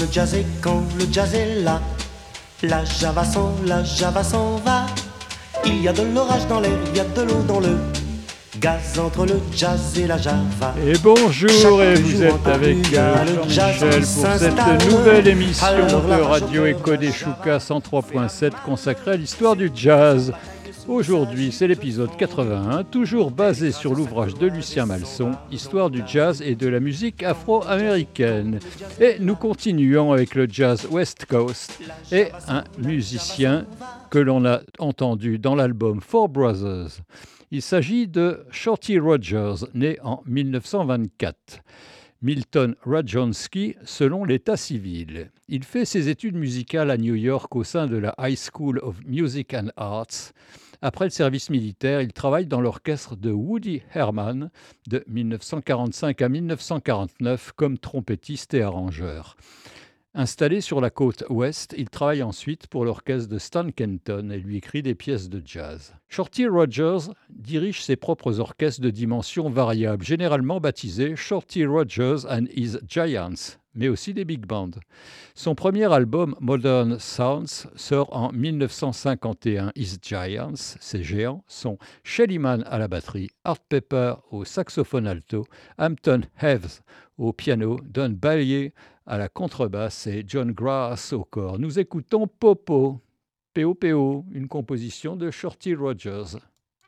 jazz est là, la Java s'en va. Il y a de l'orage dans l'air, il y a de l'eau dans le gaz entre le jazz et la Java. Et bonjour, et vous êtes avec Jean-Michel pour cette nouvelle émission de Radio Echo des Choucas 103.7 consacrée à l'histoire du jazz. Aujourd'hui, c'est l'épisode 81, toujours basé sur l'ouvrage de Lucien Malson, Histoire du jazz et de la musique afro-américaine. Et nous continuons avec le jazz West Coast et un musicien que l'on a entendu dans l'album Four Brothers. Il s'agit de Shorty Rogers, né en 1924. Milton Rajonski, selon l'état civil. Il fait ses études musicales à New York au sein de la High School of Music and Arts. Après le service militaire, il travaille dans l'orchestre de Woody Herman de 1945 à 1949 comme trompettiste et arrangeur. Installé sur la côte ouest, il travaille ensuite pour l'orchestre de Stan Kenton et lui écrit des pièces de jazz. Shorty Rogers dirige ses propres orchestres de dimensions variables, généralement baptisés Shorty Rogers and His Giants, mais aussi des big bands. Son premier album, Modern Sounds, sort en 1951. His Giants, ses géants, sont Shelly Manne à la batterie, Art Pepper au saxophone alto, Hampton Heath au piano, Don Bailey à la contrebasse et John Grass au corps. Nous écoutons Popo, P.O.P.O., une composition de Shorty Rogers.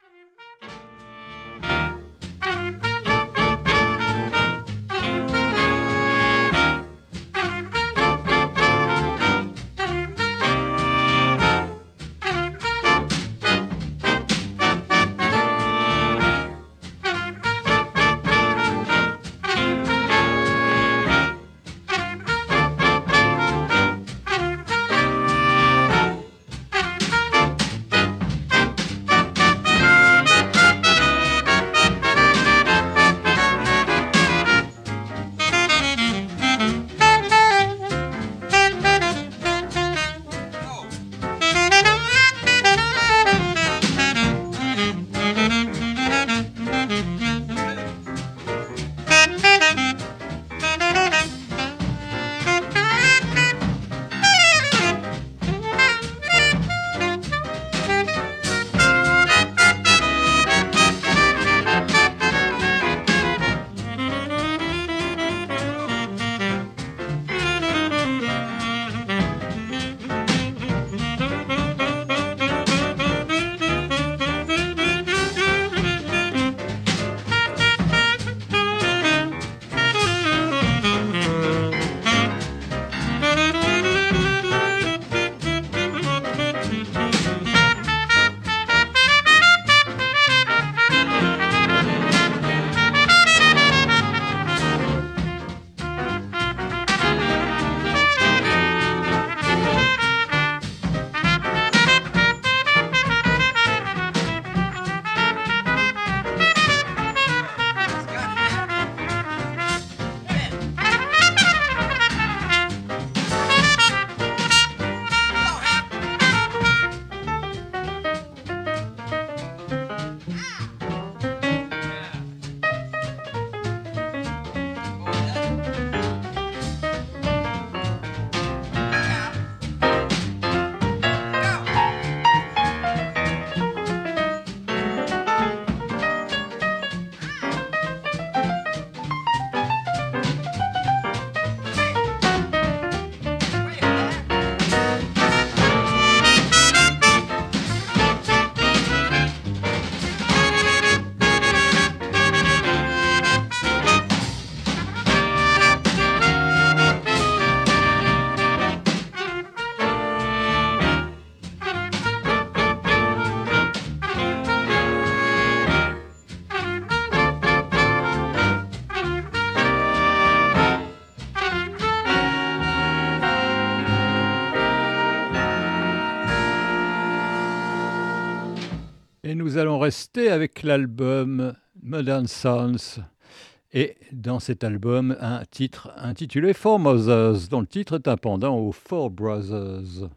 Et nous allons rester avec l'album Modern Sounds. Et dans cet album, un titre intitulé Four Mothers, dont le titre est un pendant aux Four Brothers.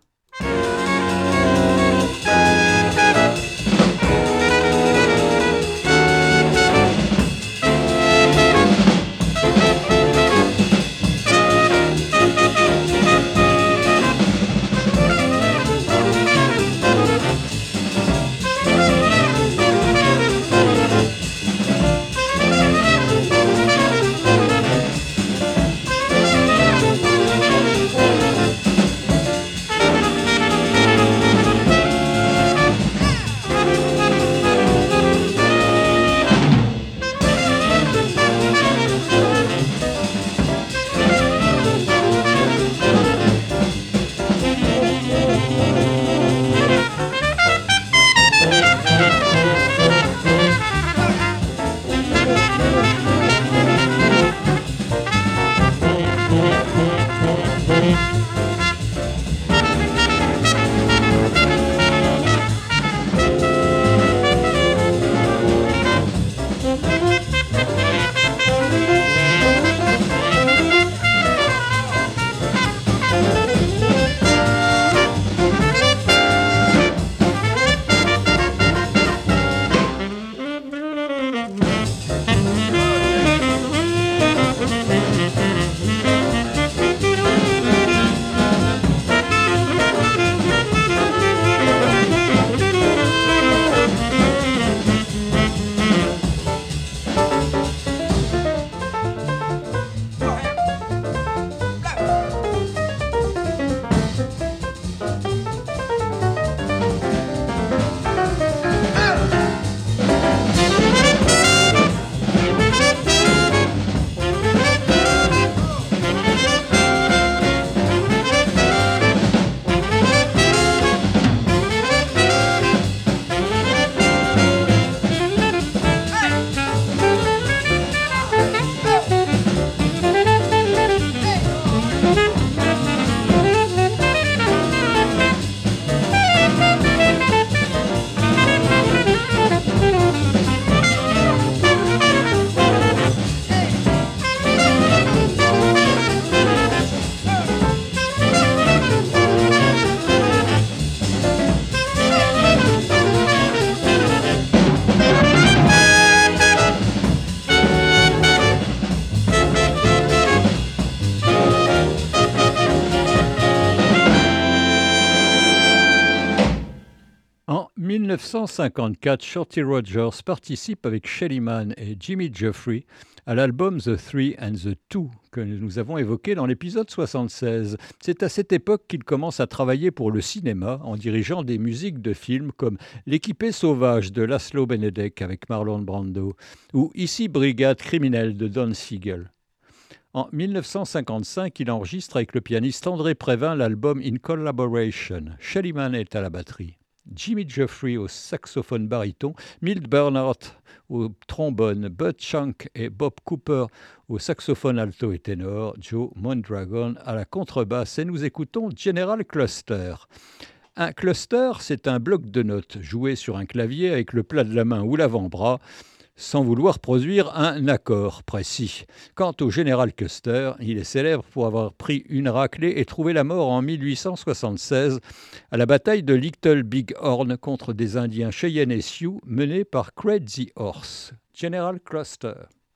1954, Shorty Rogers participe avec Shelly Manne et Jimmy Geoffrey à l'album The Three and the Two que nous avons évoqué dans l'épisode 76. C'est à cette époque qu'il commence à travailler pour le cinéma en dirigeant des musiques de films comme L'équipée sauvage de Laszlo Benedek avec Marlon Brando ou Ici Brigade criminelle de Don Siegel. En 1955, il enregistre avec le pianiste André Prévin l'album In Collaboration. Shelly Manne est à la batterie. Jimmy Geoffrey au saxophone baryton, Milt Bernhardt au trombone, Bud Shank et Bob Cooper au saxophone alto et ténor, Joe Mondragon à la contrebasse et nous écoutons General Cluster. Un cluster, c'est un bloc de notes joué sur un clavier avec le plat de la main ou l'avant-bras, sans vouloir produire un accord précis. Quant au général Custer, il est célèbre pour avoir pris une raclée et trouvé la mort en 1876 à la bataille de Little Big Horn contre des Indiens Cheyenne et Sioux menée par Crazy Horse. General Custer.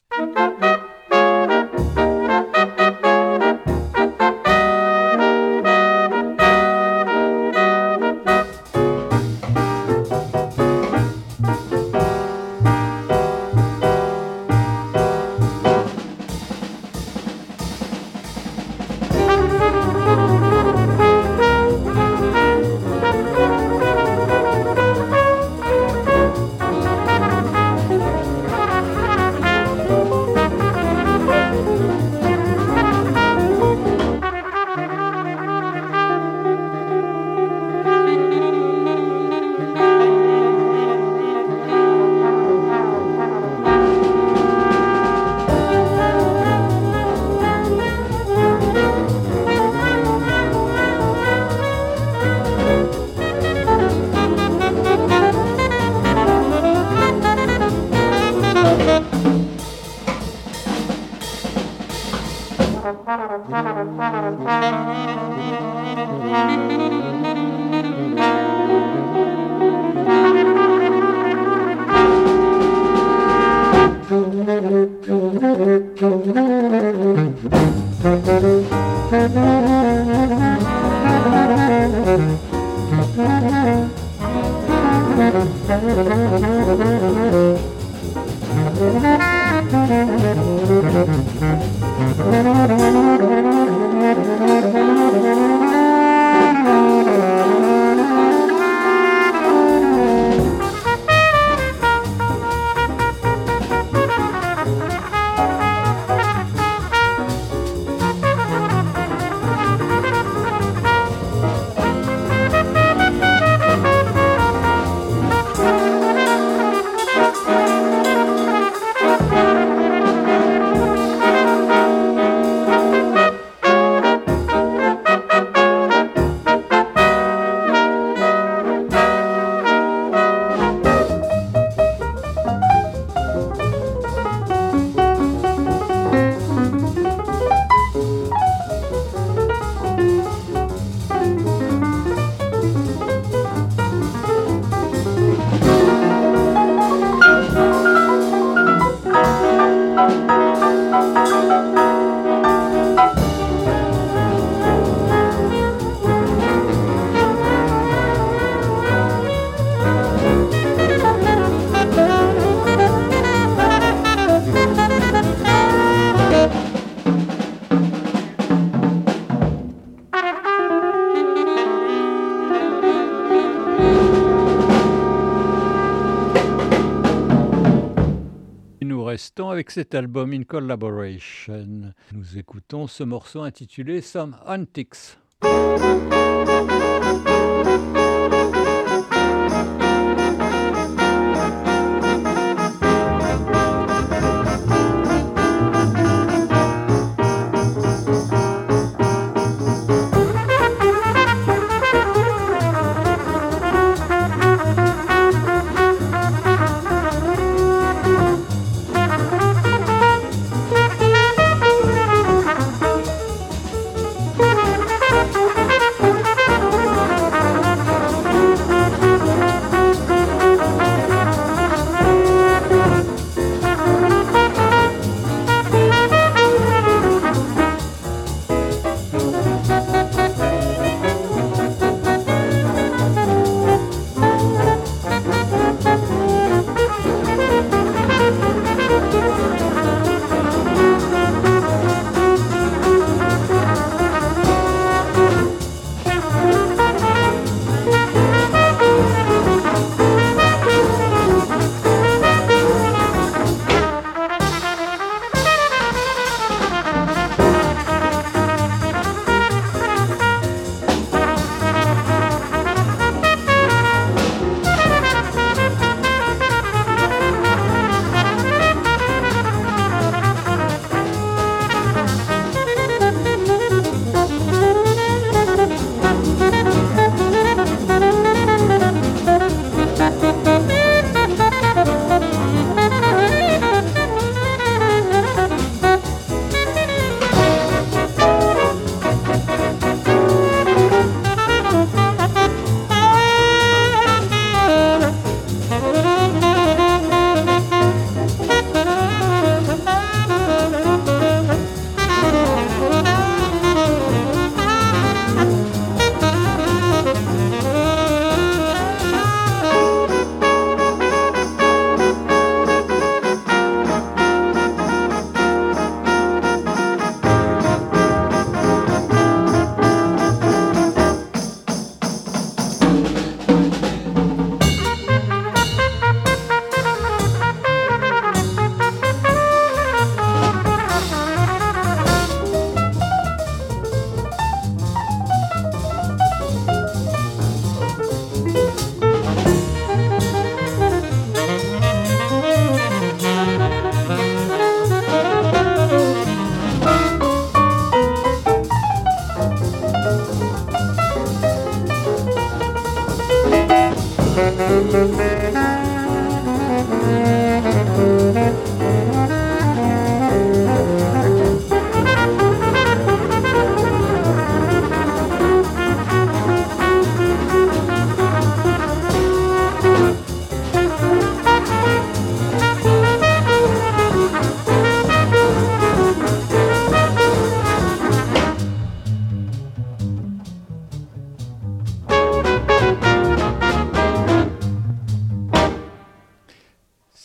Avec cet album In Collaboration, nous écoutons ce morceau intitulé Some Antics.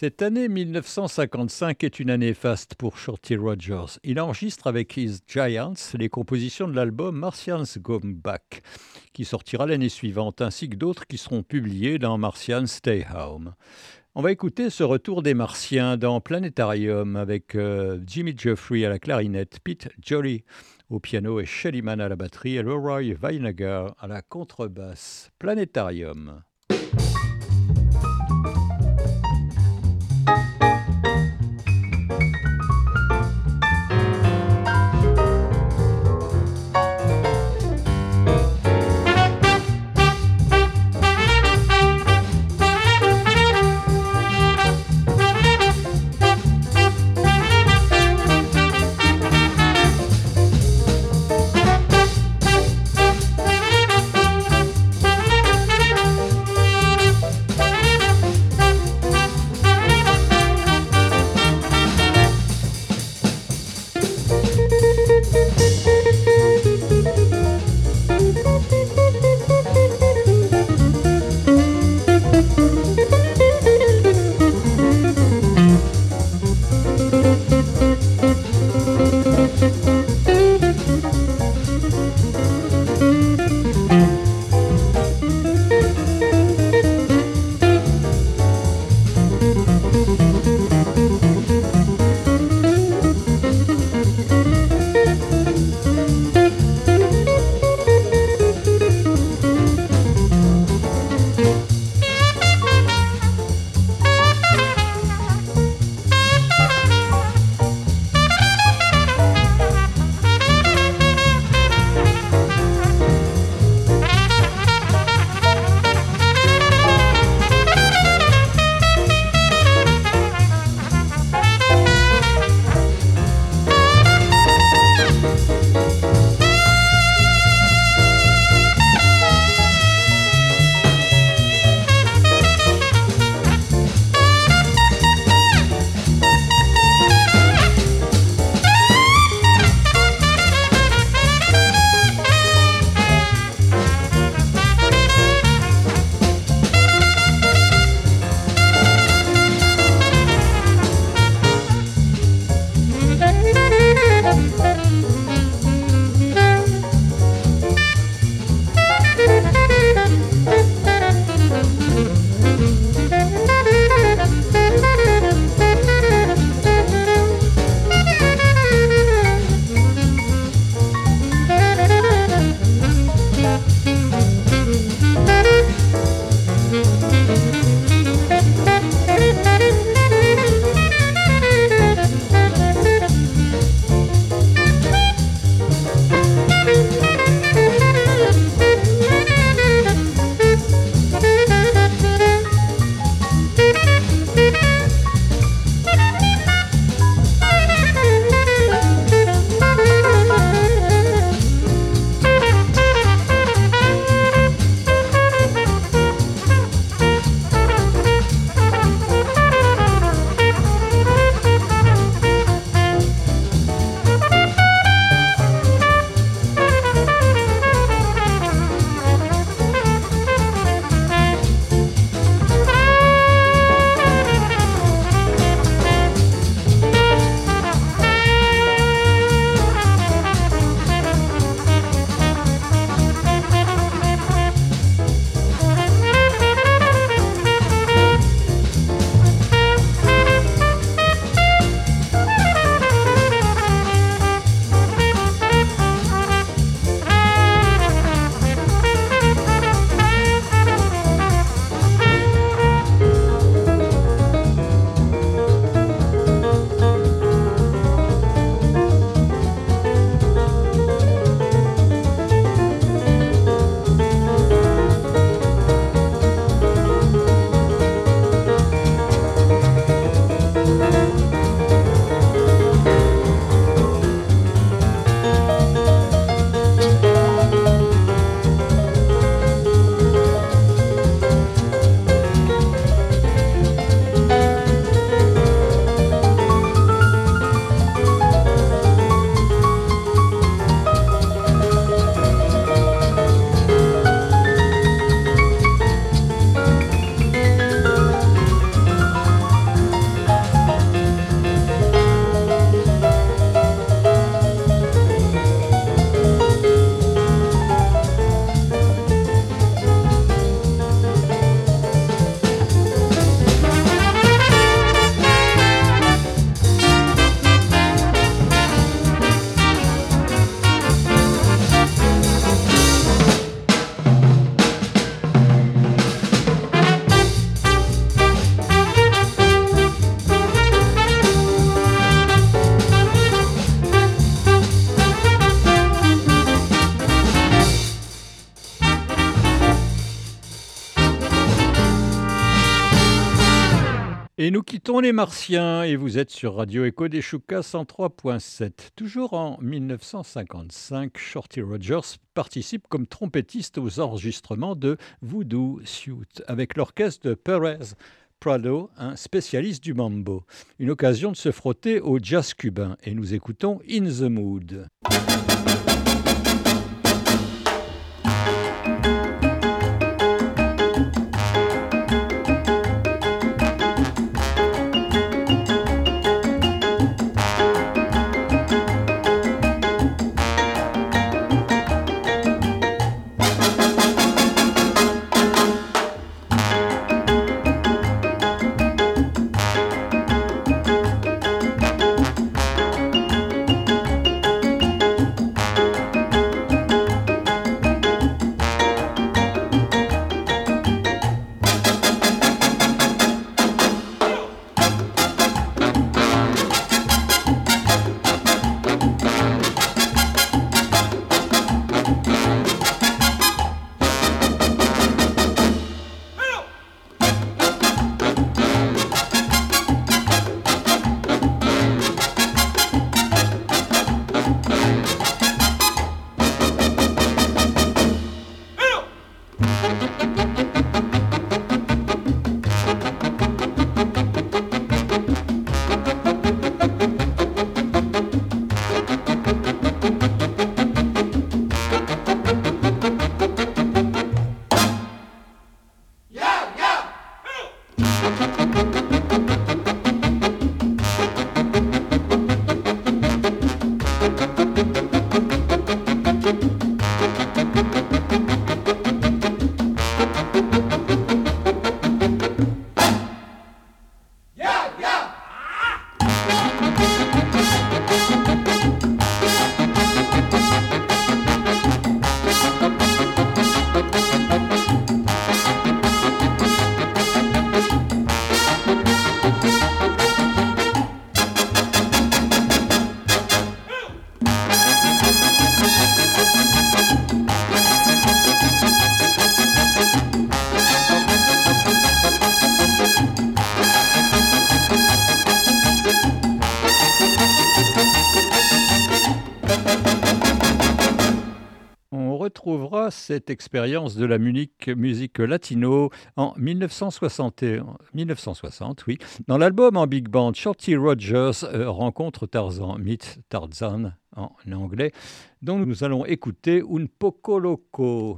Cette année 1955 est une année faste pour Shorty Rogers. Il enregistre avec His Giants les compositions de l'album Martians Come Back, qui sortira l'année suivante, ainsi que d'autres qui seront publiés dans Martians Stay Home. On va écouter ce retour des Martiens dans Planétarium avec Jimmy Geoffrey à la clarinette, Pete Jolly au piano et Shelly Manne à la batterie et Leroy Weinegar à la contrebasse. Planétarium. Et nous quittons les Martiens et vous êtes sur Radio Echo des Choucas 103.7. Toujours en 1955, Shorty Rogers participe comme trompettiste aux enregistrements de Voodoo Suite avec l'orchestre de Perez Prado, un spécialiste du mambo. Une occasion de se frotter au jazz cubain et nous écoutons In the Mood. Cette expérience de la musique latino en 1960, oui. Dans l'album en big band, Shorty Rogers rencontre Tarzan, meet Tarzan en anglais, dont nous allons écouter Un Poco Loco.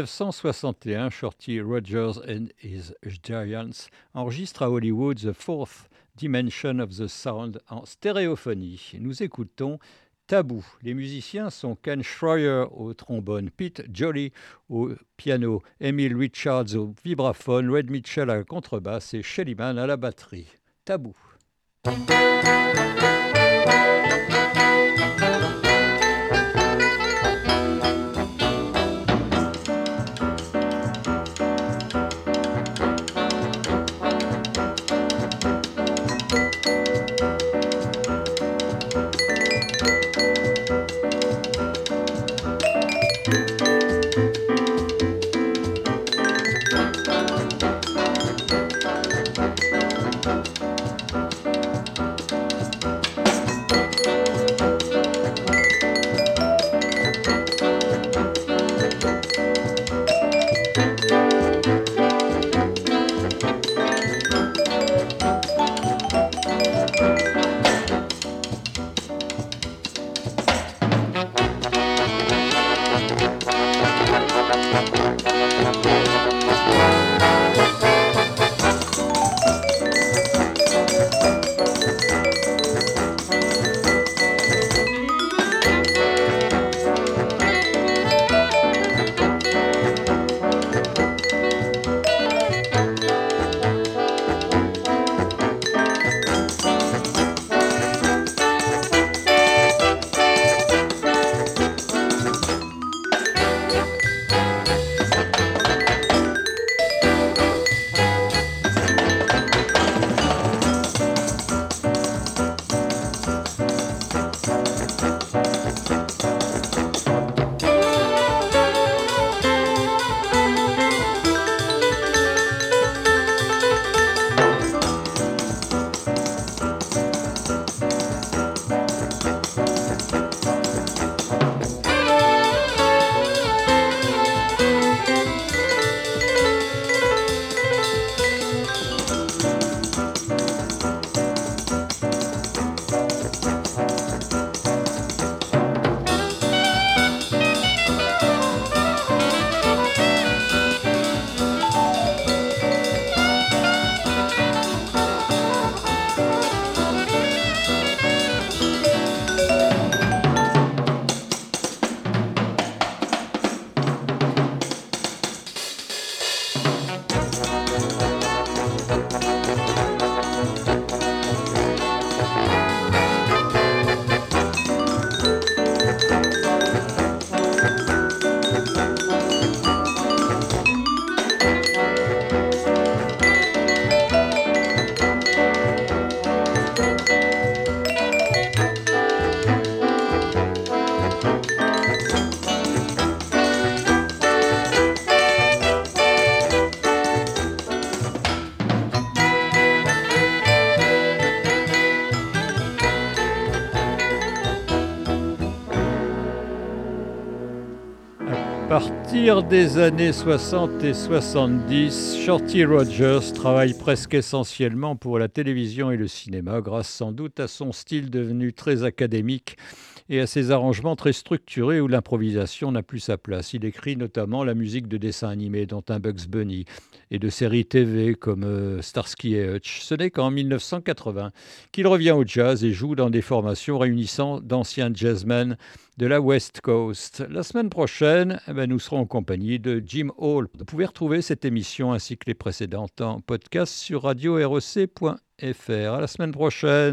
1961, Shorty Rogers and His Giants enregistre à Hollywood The Fourth Dimension of the Sound en stéréophonie. Nous écoutons Tabou. Les musiciens sont Ken Schroyer au trombone, Pete Jolly au piano, Emil Richards au vibraphone, Red Mitchell à la contrebasse et Shelly Manne à la batterie. Tabou. À partir des années 60 et 70, Shorty Rogers travaille presque essentiellement pour la télévision et le cinéma, grâce sans doute à son style devenu très académique et à ses arrangements très structurés où l'improvisation n'a plus sa place. Il écrit notamment la musique de dessins animés, dont un Bugs Bunny, et de séries TV comme Starsky et Hutch. Ce n'est qu'en 1980 qu'il revient au jazz et joue dans des formations réunissant d'anciens jazzmen de la West Coast. La semaine prochaine, nous serons en compagnie de Jim Hall. Vous pouvez retrouver cette émission ainsi que les précédentes en podcast sur radio-rec.fr. À la semaine prochaine.